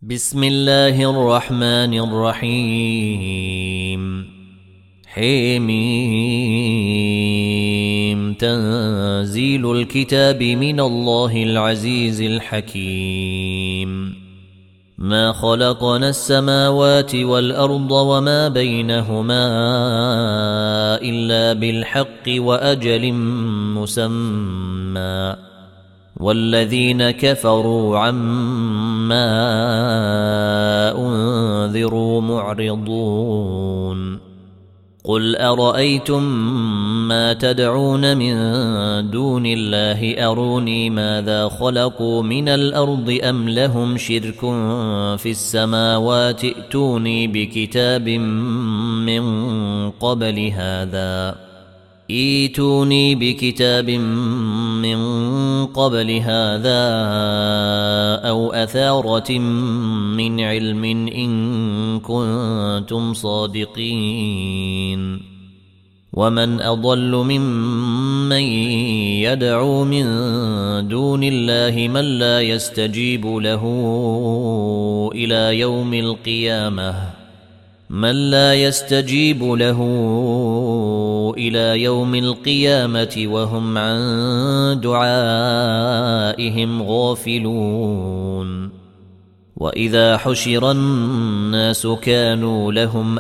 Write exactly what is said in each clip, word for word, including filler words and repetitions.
بسم الله الرحمن الرحيم حميم تنزيل الكتاب من الله العزيز الحكيم ما خلقنا السماوات والأرض وما بينهما إلا بالحق وأجل مسمى والذين كفروا عما أنذروا معرضون قل أرأيتم ما تدعون من دون الله أروني ماذا خلقوا من الأرض أم لهم شرك في السماوات ائتوني بكتاب من قبل هذا ائتوني بكتاب من قبل هذا أو أثارة من علم إن كنتم صادقين ومن أضل ممن يدعو من دون الله من لا يستجيب له إلى يوم القيامة من لا يستجيب له إلى يوم القيامة وهم عن دعائهم غافلون وإذا حشر الناس كانوا لهم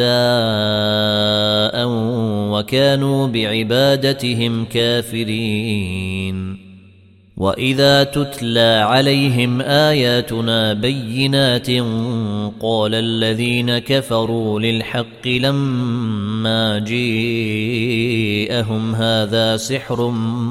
أعداء وكانوا بعبادتهم كافرين وإذا تتلى عليهم آياتنا بينات قال الذين كفروا للحق لما جاءهم هذا سحر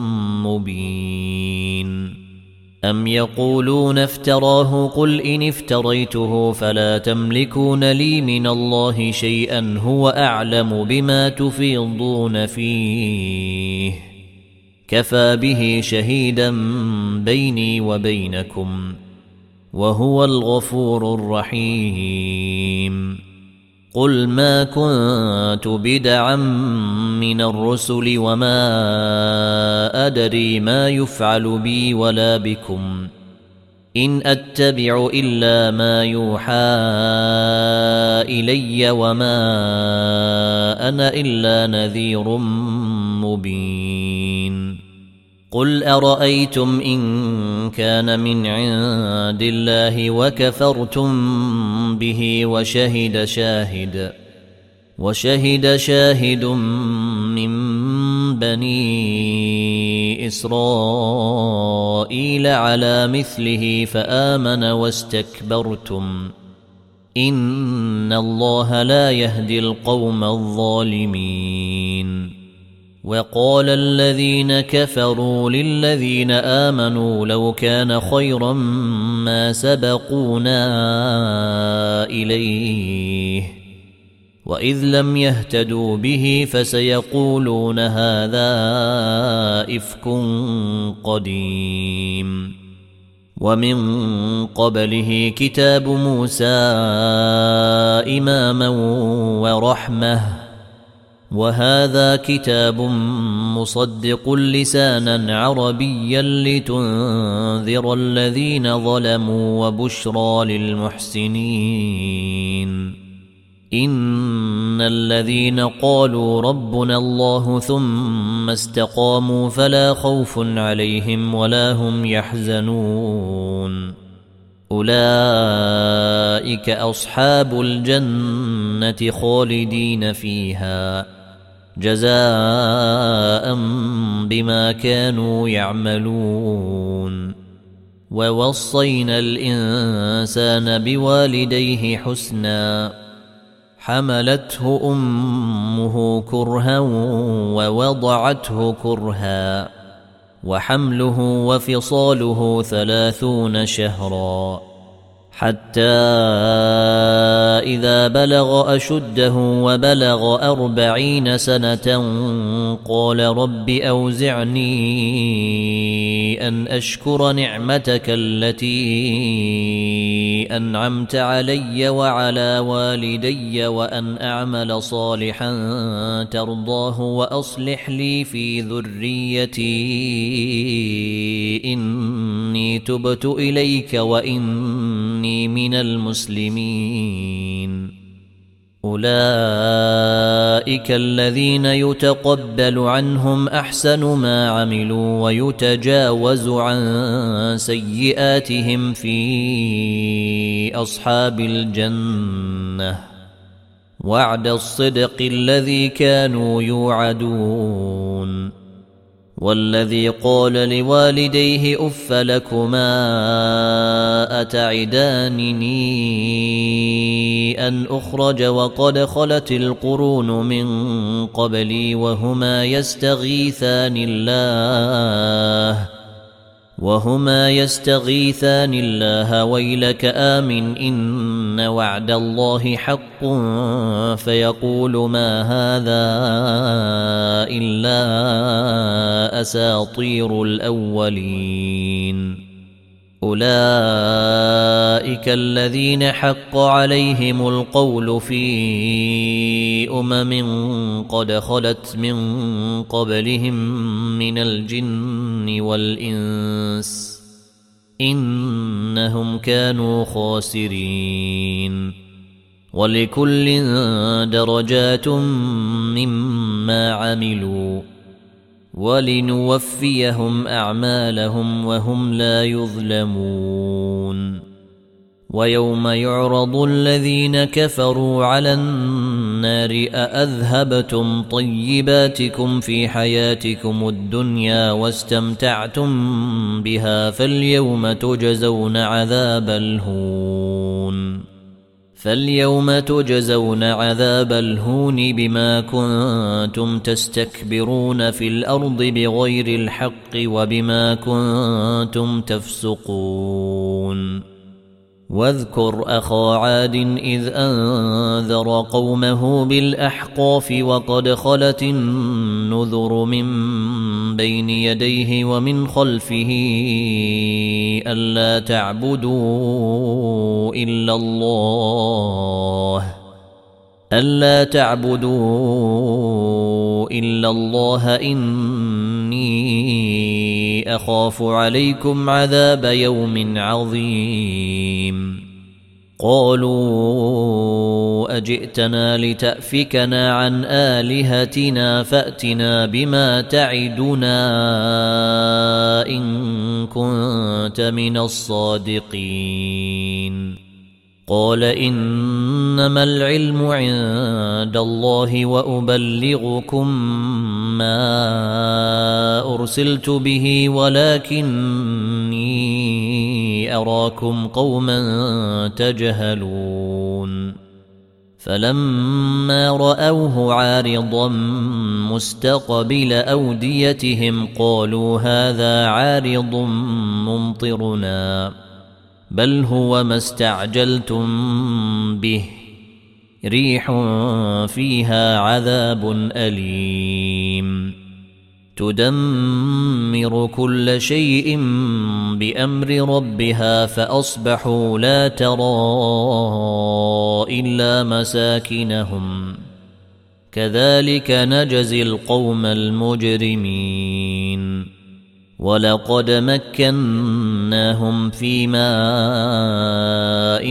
مبين أم يقولون افتراه قل إن افتريته فلا تملكون لي من الله شيئا هو أعلم بما تفيضون فيه كفى به شهيدا بيني وبينكم وهو الغفور الرحيم قل ما كنت بدعا من الرسل وما أدري ما يفعل بي ولا بكم إن أتبع إلا ما يوحى إلي وما أنا إلا نذير مبين قل أرأيتم إن كان من عند الله وكفرتم به وشهد شاهد وشهد شاهد من بني إسرائيل على مثله فآمن واستكبرتم إن الله لا يهدي القوم الظالمين وقال الذين كفروا للذين آمنوا لو كان خيرا ما سبقونا إليه وإذ لم يهتدوا به فسيقولون هذا إفك قديم ومن قبله كتاب موسى إماما ورحمة وهذا كتاب مصدق لسانا عربيا لتنذر الذين ظلموا وبشرى للمحسنين إن الذين قالوا ربنا الله ثم استقاموا فلا خوف عليهم ولا هم يحزنون أولئك أصحاب الجنة خالدين فيها جزاء بما كانوا يعملون ووصينا الإنسان بوالديه حسنا حملته أمه كرها ووضعته كرها وحمله وفصاله ثلاثون شهرا حتى إذا بلغ أشده وبلغ أربعين سنة قال رب أوزعني أن أشكر نعمتك التي أنعمت علي وعلى والدي وأن أعمل صالحا ترضاه وأصلح لي في ذريتي إني تبت إليك وإني إني من المسلمين أولئك الذين يتقبل عنهم أحسن ما عملوا ويتجاوز عن سيئاتهم في أصحاب الجنة وعد الصدق الذي كانوا يوعدون والذي قال لوالديه أف لكما أتعدانني أن أخرج وقد خلت القرون من قبلي وهما يستغيثان الله وهما يستغيثان الله ويلك آمن إن وعد الله حق فيقول ما هذا إلا أساطير الأولين أولئك الذين حق عليهم القول في أمم قد خلت من قبلهم من الجن والإنس إنهم كانوا خاسرين ولكل درجات مما عملوا ولنوفيهم أعمالهم وهم لا يظلمون ويوم يعرض الذين كفروا على النار أأذهبتم طيباتكم في حياتكم الدنيا واستمتعتم بها فاليوم تجزون عذاب الهون فاليوم تجزون عذاب الهون بما كنتم تستكبرون في الأرض بغير الحق وبما كنتم تفسقون واذكر أخا عاد إذ أنذر قومه بالأحقاف وقد خلت النذر من بين يديه ومن خلفه ألا تعبدوا إلا الله ألا تعبدوا إلا الله إني أخاف عليكم عذاب يوم عظيم قالوا أجئتنا لتأفكنا عن آلهتنا فأتنا بما تعدنا إن كنت من الصادقين قال إنما العلم عند الله وأبلغكم ما أرسلت به ولكني أراكم قوما تجهلون فلما رأوه عارضا مستقبل أوديتهم قالوا هذا عارض ممطرنا بل هو ما استعجلتم به ريح فيها عذاب أليم تدمر كل شيء بأمر ربها فأصبحوا لا ترى إلا مساكنهم كذلك نجزي القوم المجرمين ولقد مكناهم في ماء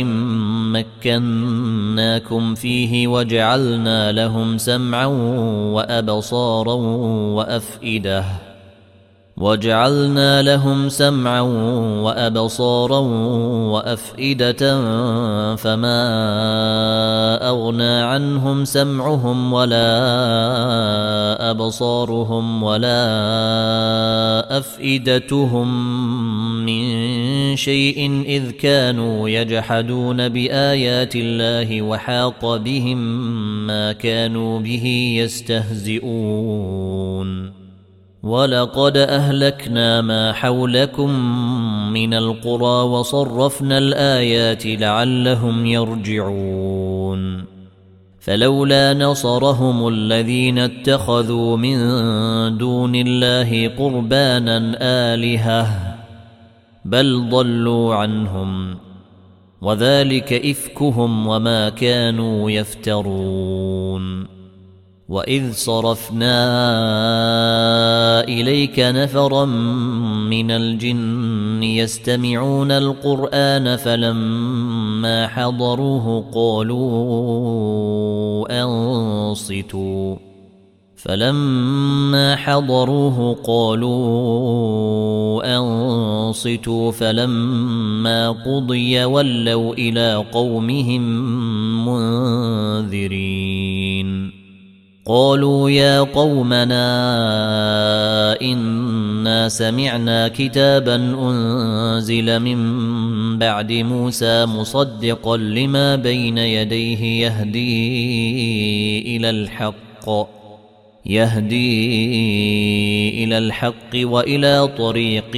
مكناكم فيه وجعلنا لهم سمعا وأبصارا وأفئدة وجعلنا لهم سمعا وأبصارا وأفئدة فما أغنى عنهم سمعهم ولا أبصارهم ولا أفئدتهم من شيء إذ كانوا يجحدون بآيات الله وحاق بهم ما كانوا به يستهزئون ولقد أهلكنا ما حولكم من القرى وصرفنا الآيات لعلهم يرجعون فلولا نصرهم الذين اتخذوا من دون الله قربانا آلهة بل ضلوا عنهم وذلك إفكهم وما كانوا يفترون وإذ صرفنا إليك نفرا من الجن يستمعون القرآن فلما حضروه قالوا أنصتوا فلما حضروه قالوا أنصتوا فلما قضي ولوا إلى قومهم منذرين قالوا يا قومنا إنا سمعنا كتابا أنزل من بعد موسى مصدقا لما بين يديه يهدي إلى الحق يهدي إلى الحق وإلى طريق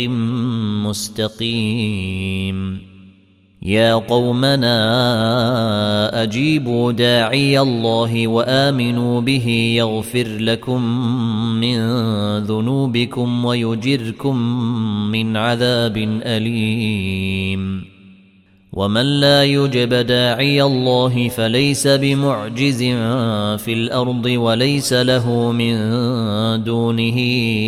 مستقيم يا قومنا أجيبوا داعي الله وآمنوا به يغفر لكم من ذنوبكم ويجركم من عذاب أليم ومن لا يجب داعي الله فليس بمعجز في الأرض وليس له من دونه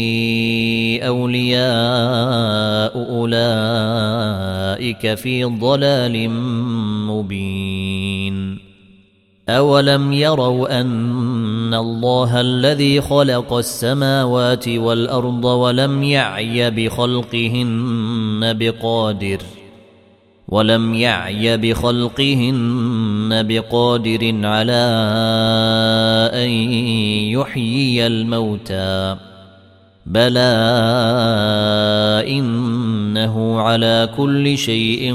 أولياء أولئك في ضلال مبين أولم يروا أن الله الذي خلق السماوات والأرض ولم يعي بخلقهن بقادر ولم يعي بخلقهن بقادر على أن يحيي الموتى بلى إنه على كل شيء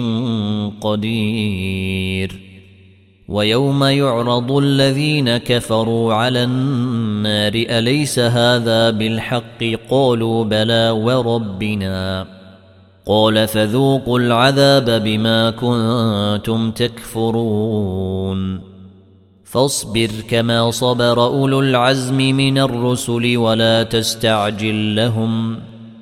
قدير ويوم يعرض الذين كفروا على النار أليس هذا بالحق قالوا بلى وربنا قال فذوقوا العذاب بما كنتم تكفرون فاصبر كما صبر أولو العزم من الرسل ولا تستعجل لهم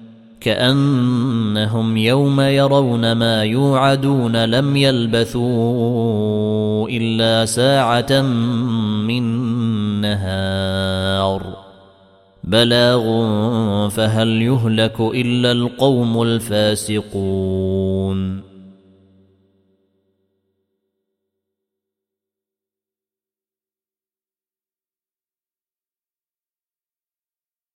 كأنهم يوم يرون ما يوعدون لم يلبثوا إلا ساعة من نهار بلاغ فهل يهلك إلا القوم الفاسقون